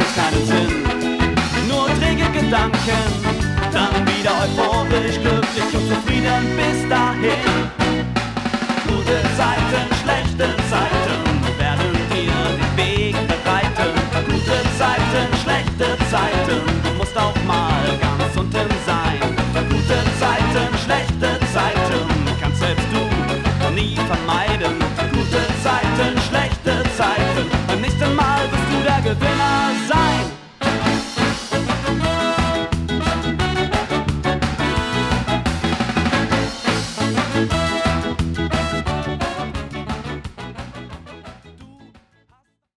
keinen Sinn, nur träge Gedanken, dann wieder euphorisch, glücklich und zufrieden bis dahin. Gute Zeiten, schlechte Zeiten werden dir den Weg bereiten. Gute Zeiten, schlechte Zeiten, du musst auch mal ganz unten sein. Gute Zeiten, schlechte Zeiten, kannst selbst du nie vermeiden. Gute Zeiten, schlechte Zeiten, beim nächsten Mal bist du der Gewinner.